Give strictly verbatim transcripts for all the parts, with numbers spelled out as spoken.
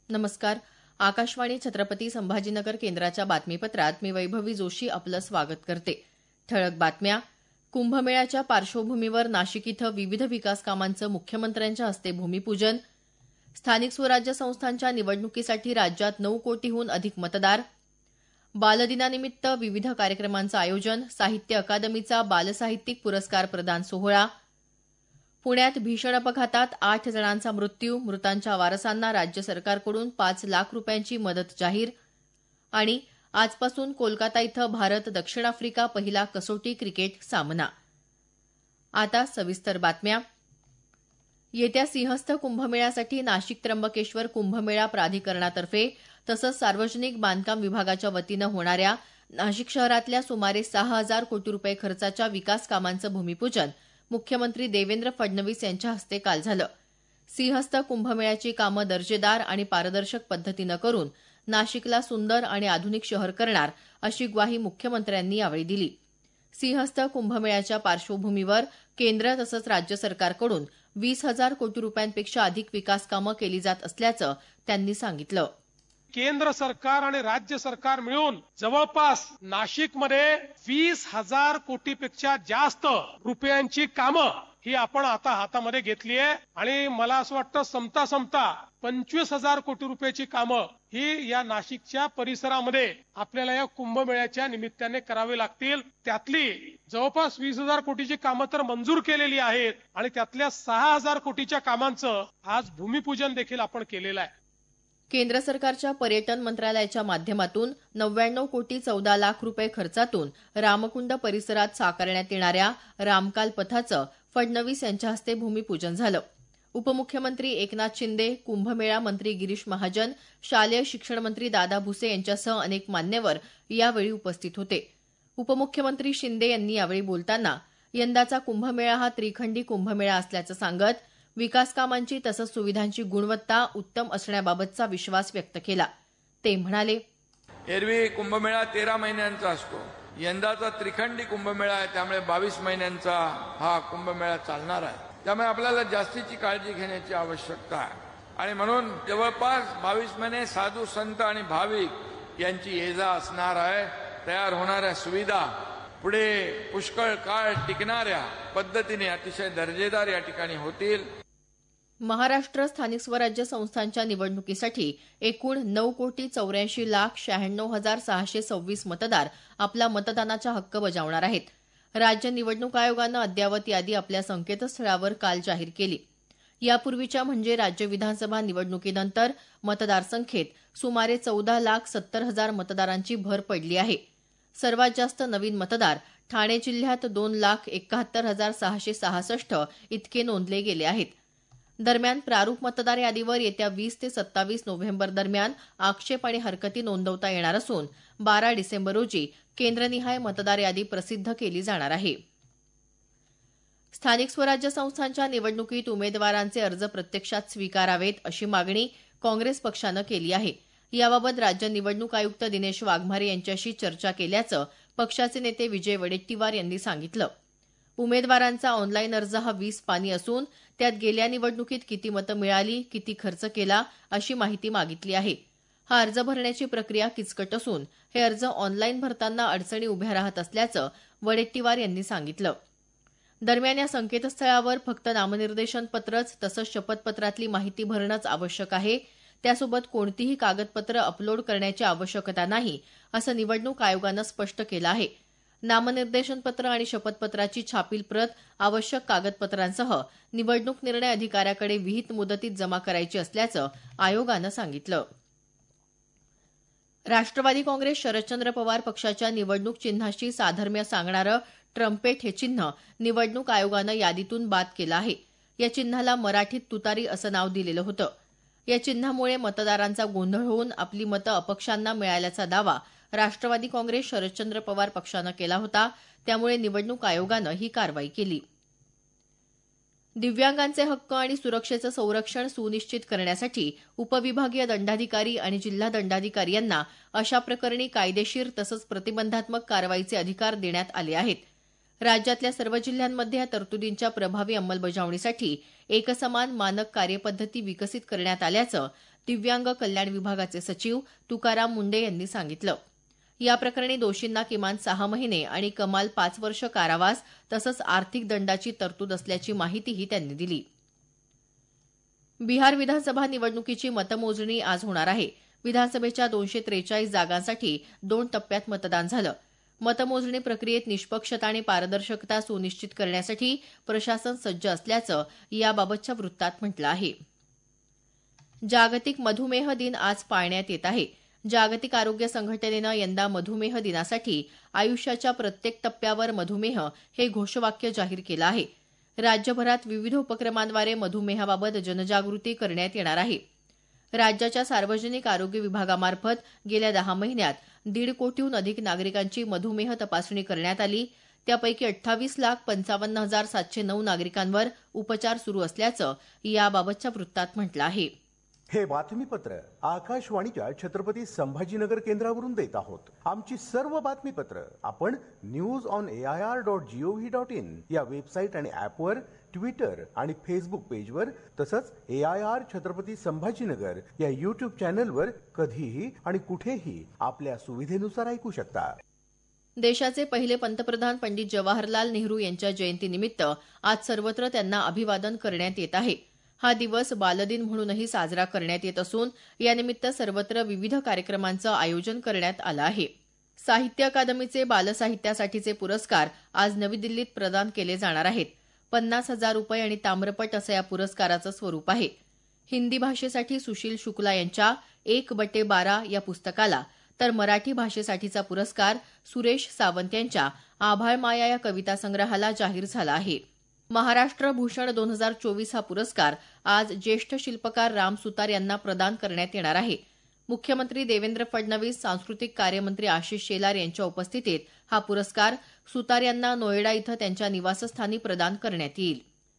नमस्कार. आकाशवाणी छत्रपती संभाजीनगर केंद्राच्या बातमीपत्रात मी वैभवी जोशी आपलं स्वागत करते. ठळक बातम्या. कुंभमेळ्याच्या पार्श्वभूमीवर नाशिक इथं विविध विकास कामांचं मुख्यमंत्र्यांच्या हस्ते भूमिपूजन. स्थानिक स्वराज्य संस्थांच्या निवडणुकीसाठी राज्यात नऊ कोटीहून अधिक मतदार. बालदिनानिमित्त विविध कार्यक्रमांचं आयोजन. साहित्य अकादमीचा बालसाहित्यिक पुरस्कार प्रदान सोहळा. पुण्यात भीषण अपघातात आठ जणांचा मृत्यू. मृतांच्या वारसांना राज्य सरकारकडून पाच लाख रुपयांची मदत जाहीर. आणि आजपासून कोलकाता इथं भारत दक्षिण आफ्रिका पहिला कसोटी क्रिकेट सामना. आता सविस्तर बातम्या. येत्या सिंहस्थ कुंभमेळ्यासाठी नाशिक त्र्यंबकेश्वर कुंभमेळा प्राधिकरणातर्फे तसंच सार्वजनिक बांधकाम विभागाच्या वतीनं होणाऱ्या नाशिक शहरातल्या सुमारे सहा हजार कोटी रुपये खर्चाच्या विकास कामांचं भूमिपूजन मुख्यमंत्री देवेंद्र फडणवीस यांच्या हस्ते काल झालं. सिंहस्थ कुंभमेळ्याची कामं दर्जेदार आणि पारदर्शक पद्धतीनं करून नाशिकला सुंदर आणि आधुनिक शहर करणार अशी ग्वाही मुख्यमंत्र्यांनी यावेळी दिली. सिंहस्थ कुंभमेळ्याच्या पार्श्वभूमीवर केंद्र तसंच राज्य सरकारकडून वीस हजार कोटी रुपयांपेक्षा अधिक विकास कामं केली जात असल्याचं त्यांनी सांगितलं. केंद्र सरकार आणि राज्य सरकार मिळून जवळपास नाशिकमध्ये वीस हजार कोटीपेक्षा जास्त रुपयांची कामं ही आपण आता हातामध्ये घेतली आहे आणि मला असं वाटतं समता समता पंचवीस हजार कोटी रुपयाची कामं ही या नाशिकच्या परिसरामध्ये आपल्याला या कुंभमेळ्याच्या निमित्ताने करावी लागतील. त्यातली जवळपास वीस हजार कोटीची कामं तर मंजूर केलेली आहेत आणि त्यातल्या सहा हजार कोटीच्या कामांचं आज भूमिपूजन देखील आपण केलेलं आहे. केंद्र सरकारच्या पर्यटन मंत्रालयाच्या माध्यमातून नव्याण्णव कोटी चौदा लाख रुपये खर्चातून रामकुंड परिसरात साकारण्यात येणाऱ्या रामकाल पथाचं फडणवीस यांच्या हस्ते भूमिपूजन झालं. उपमुख्यमंत्री एकनाथ शिंदे, कुंभमेळा मंत्री गिरीश महाजन, शालेय शिक्षण मंत्री दादा भुसे यांच्यासह अनेक मान्यवर यावेळी उपस्थित होते. उपमुख्यमंत्री शिंदे यांनी यावेळी बोलताना यंदाचा कुंभमेळा हा त्रिखंडी कुंभमेळा असल्याचं सांगत विकास कामांची तसंच सुविधांची गुणवत्ता उत्तम असण्याबाबतचा विश्वास व्यक्त केला. ते म्हणाले, एरवी कुंभमेळा तेरा महिन्यांचा असतो. यंदाचा त्रिखंडी कुंभमेळा आहे, त्यामुळे बावीस महिन्यांचा हा कुंभमेळा चालणार आहे. त्यामुळे आपल्याला जास्तीची काळजी घेण्याची आवश्यकता आहे आणि म्हणून जवळपास बावीस महिने साधू संत आणि भाविक यांची ये जा असणार आहे. तयार होणाऱ्या सुविधा पुढे पुष्कळ काळ टिकणाऱ्या पद्धतीने अतिशय दर्जेदार या ठिकाणी होतील. महाराष्ट्र स्थानिक स्वराज्य संस्थांच्या निवडणुकीसाठी एकूण नऊ कोटी चौऱ्याऐंशी लाख शहाण्णव हजार सहाशे सव्वीस मतदार आपला मतदानाचा हक्क बजावणार आहेत. राज्य निवडणूक आयोगानं अद्ययावत यादी आपल्या संकेतस्थळावर काल जाहीर केली. यापूर्वीच्या म्हणजे राज्य विधानसभा निवडणुकीनंतर मतदारसंख्येत सुमारे चौदा लाख सत्तर हजार मतदारांची भर पडली आहे. सर्वात जास्त नवीन मतदार ठाणे जिल्ह्यात दोन लाख एकाहत्तर हजार सहाशे सहासष्ट इतके नोंदले गेले आहेत. दरम्यान प्रारूप मतदार यादीवर येत्या वीस ते सत्तावीस नोव्हेंबर दरम्यान आक्षेप आणि हरकती नोंदवता येणार असून बारा डिसेंबर रोजी केंद्रनिहाय मतदार यादी प्रसिद्ध केली जाणार आहे. स्थानिक स्वराज्य संस्थांच्या निवडणुकीत उमेदवारांचे अर्ज प्रत्यक्षात स्वीकारावेत अशी मागणी काँग्रेस पक्षानं केली आहे. याबाबत राज्य निवडणूक आयुक्त दिनेश वाघमारे यांच्याशी चर्चा केल्याचं पक्षाचे नेते विजय वडेट्टीवार यांनी सांगितलं. उमेदवारांचा ऑनलाईन अर्ज हा वीस पानी असून त्यात गेल्या निवडणुकीत किती मतं मिळाली, किती खर्च केला अशी माहिती मागितली आहे. हा अर्ज भरण्याची प्रक्रिया किचकट असून हे अर्ज ऑनलाईन भरताना अडचणी उभ्या राहत असल्याचं वडेट्टीवार यांनी सांगितलं. दरम्यान या संकेतस्थळावर फक्त नामनिर्देशन पत्रच तसंच शपथपत्रातली माहिती भरणंच आवश्यक आहे. त्यासोबत कोणतीही कागदपत्र अपलोड करण्याची आवश्यकता नाही असं निवडणूक आयोगानं स्पष्ट केलं आहे. नामनिर्देशनपत्र आणि शपथपत्राची छापील प्रत आवश्यक कागदपत्रांसह निवडणूक निर्णय अधिकाऱ्याकडे विहित मुदतीत जमा करायची असल्याचं आयोगानं सांगितलं. राष्ट्रवादी काँग्रेस शरदचंद्र पवार पक्षाच्या निवडणूक चिन्हाशी साधर्म्य सांगणारं ट्रम्पेट हे चिन्ह निवडणूक आयोगानं यादीतून बाद केलं आहे. या चिन्हाला मराठीत तुतारी असं नाव दिलेलं होतं. या चिन्हामुळे मतदारांचा गोंधळ होऊन आपली मतं अपक्षांना मिळाल्याचा दावा राष्ट्रवादी काँग्रेस शरदचंद्र पवार पक्षानं केला होता. त्यामुळे निवडणूक आयोगानं ही कारवाई केली. दिव्यांगांचे हक्क आणि सुरक्षेचं संरक्षण सुनिश्चित करण्यासाठी उपविभागीय दंडाधिकारी आणि जिल्हा दंडाधिकारी यांना अशा प्रकरणी कायदेशीर तसंच प्रतिबंधात्मक कारवाईचे अधिकार देण्यात आले आहेत. राज्यातल्या सर्व जिल्ह्यांमध्ये या तरतुदींच्या प्रभावी अंमलबजावणीसाठी एकसमान मानक कार्यपद्धती विकसित करण्यात आल्याचं दिव्यांग कल्याण विभागाचे सचिव तुकाराम मुंडे यांनी सांगितलं. या प्रकरणी दोषींना किमान सहा महिने आणि कमाल पाच वर्ष कारावास तसंच आर्थिक दंडाची तरतूद असल्याची माहितीही त्यांनी दिली. बिहार विधानसभा निवडणुकीची मतमोजणी आज होणार आहे. विधानसभेच्या दोनशे त्रेचाळीस जागांसाठी दोन टप्प्यात मतदान झालं. मतमोजणी प्रक्रियेत निष्पक्षता आणि पारदर्शकता सुनिश्चित करण्यासाठी प्रशासन सज्ज असल्याचं याबाबतच्या वृत्तात म्हटलं आहे. जागतिक मधुमेह दिन आज पाळण्यात येत आहे. जागतिक आरोग्य संघटनेनं यंदा मधुमेह दिनासाठी आयुष्याच्या प्रत्येक टप्प्यावर मधुमेह हे घोषवाक्य जाहीर केलं आहे. राज्यभरात विविध उपक्रमांद्वारे मधुमेहाबाबत जनजागृती करण्यात येणार आहे. राज्याच्या सार्वजनिक आरोग्य विभागामार्फत गेल्या दहा महिन्यात दीड कोटीहून अधिक नागरिकांची मधुमेह तपासणी करण्यात आली. त्यापैकी अठ्ठावीस लाख पंचावन्न हजार सातशे नऊ नागरिकांवर उपचार सुरू असल्याचं याबाबतच्या वृत्तात म्हटलं आहे. हे बातमीपत्र आकाशवाणीच्या छत्रपती संभाजीनगर केंद्रावरून देत आहोत. आमची सर्व बातमीपत्र आपण news on AIR dot GOV dot in या वेबसाईट आणि ऍपवर, ट्विटर आणि फेसबुक पेजवर तसंच एआयआर छत्रपती संभाजीनगर या युट्यूब चॅनलवर कधीही आणि कुठेही आपल्या सुविधेनुसार ऐकू शकता. देशाचे पहिले पंतप्रधान पंडित जवाहरलाल नेहरू यांच्या जयंतीनिमित्त आज सर्वत्र त्यांना अभिवादन करण्यात येत आहे. हा दिवस बालदिन म्हणूनही साजरा करण्यात येत असून यानिमित्त सर्वत्र विविध कार्यक्रमांचं आयोजन करण्यात आलं आहे. साहित्य अकादमीचे बालसाहित्यासाठीचे पुरस्कार आज नवी दिल्लीत प्रदान केले जाणार आहेत. पन्नास हजार रुपये आणि ताम्रपट असं या पुरस्काराचं स्वरूप आहे. हिंदी भाषेसाठी सुशील शुक्ला यांच्या एक बटे बारा या पुस्तकाला तर मराठी भाषेसाठीचा पुरस्कार सुरेश सावंत यांच्या आभाळ माया या कविता संग्रहाला जाहीर झाला आहे. महाराष्ट्र भूषण दोन हजार चोवीस हा पुरस्कार आज ज्येष्ठ शिल्पकार राम सुतार यांना प्रदान करण्यात येणार आहे. मुख्यमंत्री देवेंद्र फडणवीस, सांस्कृतिक कार्यमंत्री आशिष शेलार यांच्या उपस्थितीत हा पुरस्कार सुतार यांना नोएडा इथं त्यांच्या निवासस्थानी प्रदान करण्यात येईल.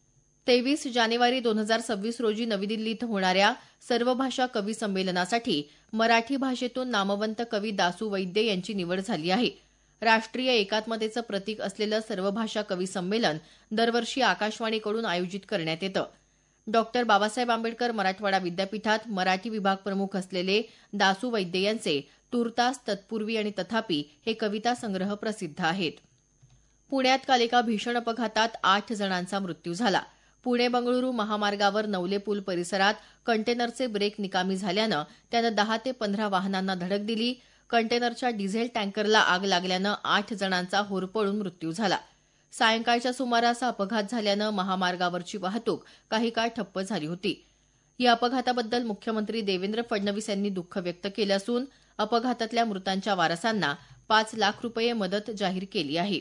तेवीस जानेवारी दोन हजार सव्वीस रोजी नवी दिल्ली इथं होणाऱ्या सर्व भाषा कवी संमेलनासाठी मराठी भाषेतून नामवंत कवी दासू वैद्य यांची निवड झाली आहे. राष्ट्रीय एकात्मतेचं प्रतीक असलेलं सर्व भाषा कवी संमेलन दरवर्षी आकाशवाणीकडून आयोजित करण्यात येतं. डॉक्टर बाबासाहेब आंबेडकर मराठवाडा विद्यापीठात मराठी विभाग प्रमुख असलेले दासू वैद्य यांचे तूर्तास, तत्पूर्वी आणि तथापि हे कविता संग्रह प्रसिद्ध आहेत. पुण्यात काल एका भीषण अपघातात आठ जणांचा मृत्यू झाला. पुणे बंगळुरू महामार्गावर नवले पूल परिसरात कंटेनरचे ब्रेक निकामी झाल्यानं त्यानं दहा ते पंधरा वाहनांना धडक दिली. कंटेनरच्या डिझेल टँकरला आग लागल्यानं आठ जणांचा होरपळून मृत्यू झाला. सायंकाळच्या सुमारास हा अपघात झाल्यानं महामार्गावरची वाहतूक काही काळ ठप्प झाली होती. या अपघाताबद्दल मुख्यमंत्री देवेंद्र फडणवीस यांनी दुःख व्यक्त केलं असून अपघातातल्या मृतांच्या वारसांना पाच लाख रुपये मदत जाहीर केली आहे.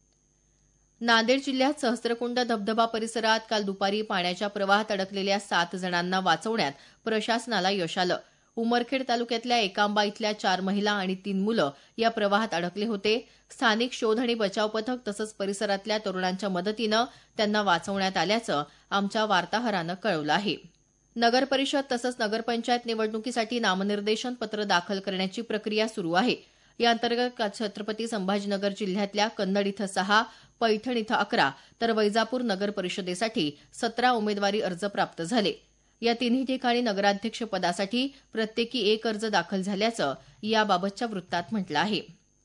नांदेड जिल्ह्यात सहस्त्रकुंड धबधबा परिसरात काल दुपारी पाण्याच्या प्रवाहात अडकलेल्या सात जणांना वाचवण्यात प्रशासनाला यश आलं. उमरखेड तालुक्यातल्या एकांबा इथल्या चार महिला आणि तीन मुलं या प्रवाहात अडकले होते. स्थानिक शोध आणि बचाव पथक तसंच परिसरातल्या तरुणांच्या मदतीनं त्यांना वाचवण्यात आल्याचं आमच्या वार्ताहरानं कळवलं आहे. नगर परिषद तसंच नगरपंचायत निवडणुकीसाठी नामनिर्देशन पत्र दाखल करण्याची प्रक्रिया सुरू आहे. या अंतर्गत छत्रपती संभाजीनगर जिल्ह्यातल्या कन्नड इथं सहा, पैठण इथं अकरा तर वैजापूर नगर परिषदेसाठी सतरा उमेदवारी अर्ज प्राप्त झाले. या तिन्ही ठिकाणी नगराध्यक्ष पदासाठी प्रत्येकी एक अर्ज दाखल झाल्याचं याबाबतच्या वृत्तात म्हटलं आहे.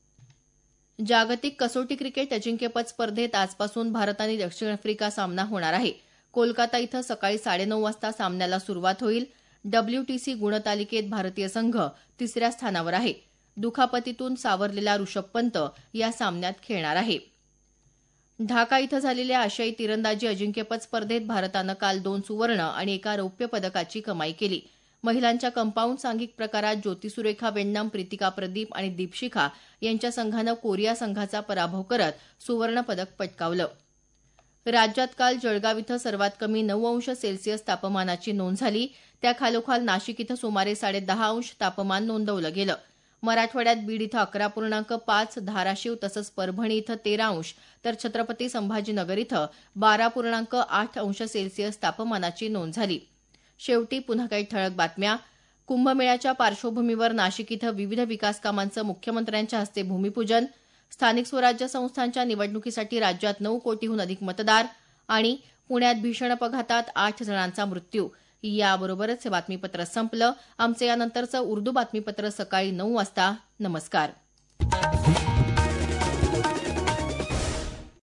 जागतिक कसोटी क्रिकेट अजिंक्यपद स्पर्धेत आजपासून भारत आणि दक्षिण आफ्रिका सामना होणार आहे. कोलकाता इथं सकाळी साडेनऊ वाजता सामन्याला सुरुवात होईल. डब्ल्यूटीसी गुणतालिकेत भारतीय संघ तिसऱ्या स्थानावर आहे. दुखापतीतून सावरलेला ऋषभ पंत या सामन्यात खेळणार आहे. ढाका इथं झालेल्या आशियाई तिरंदाजी अजिंक्यपद स्पर्धेत भारतानं काल दोन सुवर्ण आणि एका रौप्य पदकाची कमाई केली. महिलांच्या कंपाऊंड सांघिक प्रकारात ज्योतिसुरेखा वेन्नम, प्रीतिका प्रदीप आणि दीपशिखा यांच्या संघानं कोरिया संघाचा पराभव करत सुवर्ण पदक पटकावलं. राज्यात काल जळगाव इथं सर्वात कमी नऊ अंश सेल्सिअस तापमानाची नोंद झाली. त्याखालोखाल नाशिक इथं सुमारे साडे दहा अंश तापमान नोंदवलं गेलं. मराठवाड्यात बीड इथं अकरा पूर्णांक पाच, धाराशिव तसंच परभणी इथं तेरा अंश तर छत्रपती संभाजीनगर इथं बारा पूर्णांक आठ अंश सेल्सिअस तापमानाची नोंद झाली. शेवटी पुन्हा काही ठळक बातम्या. कुंभमेळ्याच्या पार्श्वभूमीवर नाशिक इथं विविध विकास कामांचं मुख्यमंत्र्यांच्या हस्ते भूमिपूजन. स्थानिक स्वराज्य संस्थांच्या निवडणुकीसाठी राज्यात नऊ कोटीहून अधिक मतदार आणि पुण्यात भीषण अपघातात आठ जणांचा मृत्यू. याबरोबरच हे बातमीपत्र संपलं. आमचं यानंतरचं उर्दू बातमीपत्र सकाळी नऊ वाजता. नमस्कार.